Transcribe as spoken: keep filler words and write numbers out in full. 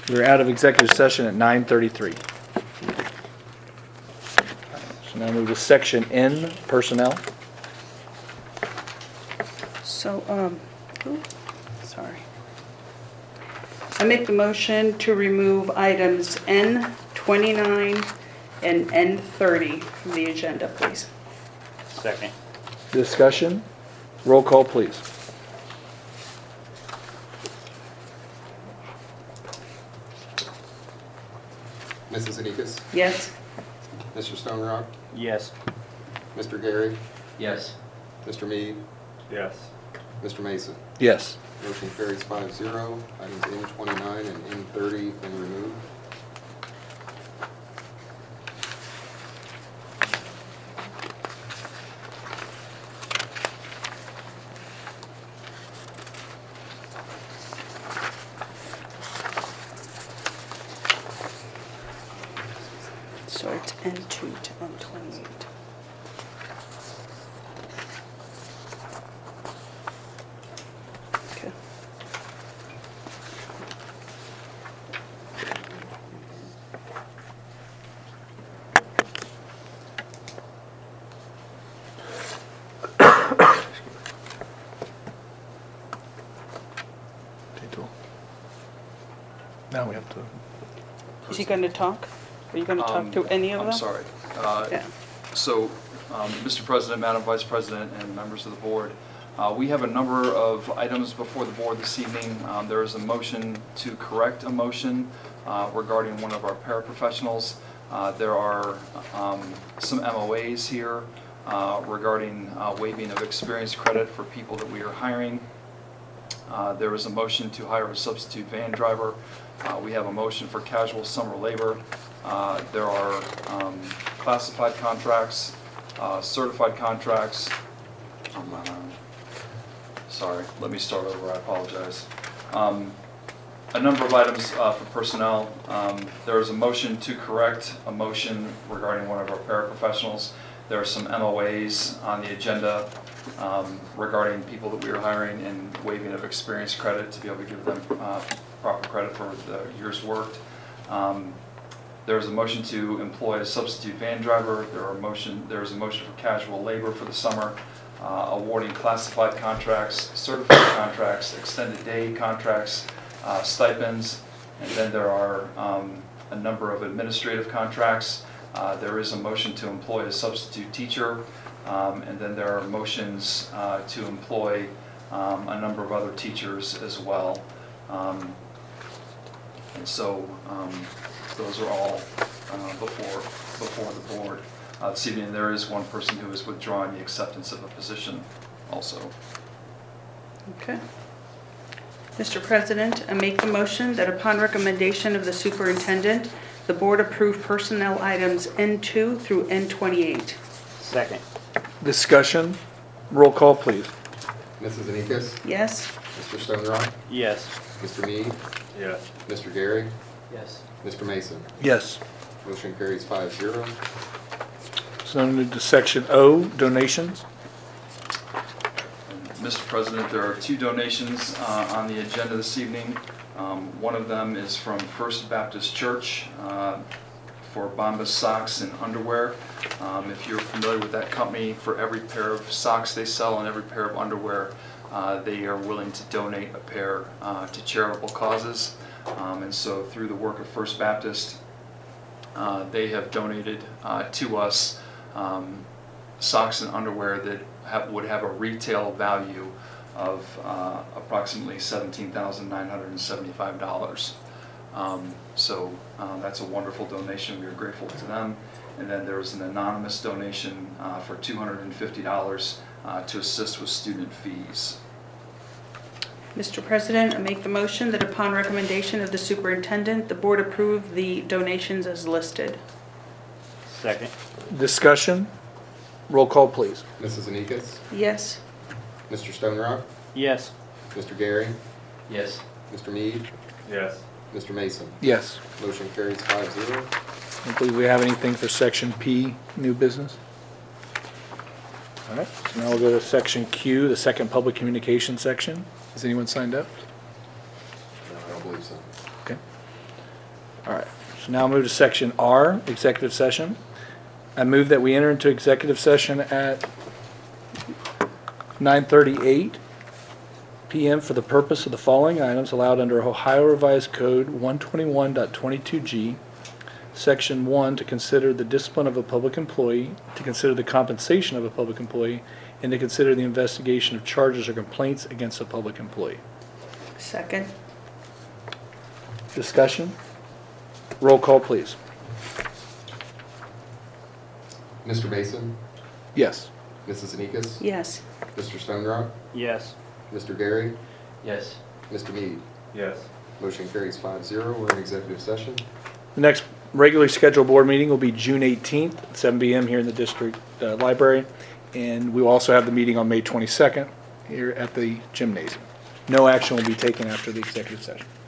We're out of executive session at nine thirty-three. So now move to section N, personnel. So, um, ooh, sorry. I make the motion to remove items N twenty-nine and N thirty from the agenda, please. Second. Discussion. Roll call, please. Missus Anikis, Yes? Mister Stone Rock, Yes. Mister Gary, Yes. Mister Mead, Yes. Mister Mason. Yes. Motion carries five zero. Items N twenty-nine and N thirty been removed. So it's N two to N twenty-eight. Okay. Now we have to. Is he gonna talk? Are you gonna talk Um, to any of them? I'm sorry. Uh, Yeah. So, um, Mister President, Madam Vice President, and members of the board, uh, we have a number of items before the board this evening. Um, There is a motion to correct a motion uh, regarding one of our paraprofessionals. Uh, There are um, some M O As here uh, regarding uh, waiving of experience credit for people that we are hiring. Uh, There is a motion to hire a substitute van driver. Uh, We have a motion for casual summer labor. Uh, There are um, classified contracts, uh, certified contracts. Um, uh, Sorry, let me start over, I apologize. Um, A number of items uh, for personnel. Um, There is a motion to correct a motion regarding one of our paraprofessionals. There are some M O As on the agenda um, regarding people that we are hiring and waiving of experience credit to be able to give them uh, proper credit for the years worked. Um, There is a motion to employ a substitute van driver. There are motion. There is a motion for casual labor for the summer, uh, awarding classified contracts, certified contracts, extended day contracts, uh, stipends, and then there are um, a number of administrative contracts. Uh, There is a motion to employ a substitute teacher, um, and then there are motions uh, to employ um, a number of other teachers as well. Um, And so um, those are all uh, before before the board. Uh, This evening, there is one person who is withdrawing the acceptance of a position also. Okay. Mister President, I make the motion that upon recommendation of the superintendent, the board approve personnel items N two through N twenty-eight. Second. Discussion. Roll call, please. Missus Anikis, Yes? Mister Stone Rock, Yes. Mister Mead, Yes. Mister Gary, Yes. Mister Mason. Yes. Motion carries five zero. So now move to section O, donations. Mister President, there are two donations uh, on the agenda this evening. Um, One of them is from First Baptist Church uh, for Bombas socks and underwear. Um, If you're familiar with that company, for every pair of socks they sell and every pair of underwear, uh, they are willing to donate a pair uh, to charitable causes. Um, And so through the work of First Baptist, uh, they have donated uh, to us um, socks and underwear that have, would have a retail value of uh, approximately seventeen thousand nine hundred seventy-five dollars. Um, so uh, that's a wonderful donation. We are grateful to them. And then there was an anonymous donation uh, for two hundred fifty dollars uh, to assist with student fees. Mister President, I make the motion that upon recommendation of the superintendent, the board approve the donations as listed. Second. Discussion. Roll call, please. Missus Anikis, Yes? Mister Stone Rock, Yes. Mister Gary, Yes. Mister Mead, Yes. Mister Mason. Yes. Motion carries five zero. I don't believe we have anything for section P, new business. All right, so now we'll go to section Q, the second public communication section. Has anyone signed up? No, I don't believe so. Okay. All right, so now move to section R, executive session. I move that we enter into executive session at nine thirty-eight P M for the purpose of the following items allowed under Ohio Revised Code one twenty-one point twenty-two G. Section one, to consider the discipline of a public employee, to consider the compensation of a public employee, and to consider the investigation of charges or complaints against a public employee. Second? Discussion? Roll call, please. Mister Mason, Yes. Missus Anekis, Yes. Mister Stonerock, Yes. Mister Gary, Yes. Mister Mead. Yes. Motion carries five zero. We're in executive session. The next regularly scheduled board meeting will be June eighteenth at seven P M here in the district uh, library. And we will also have the meeting on May twenty-second here at the gymnasium. No action will be taken after the executive session.